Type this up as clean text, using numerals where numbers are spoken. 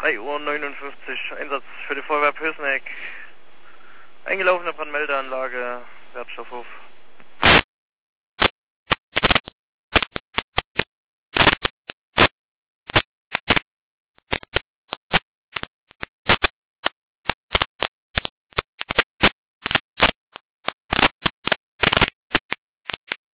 3:59 Uhr, Einsatz für die Feuerwehr Pößneck. Eingelaufene Brandmeldeanlage, Wertstoffhof.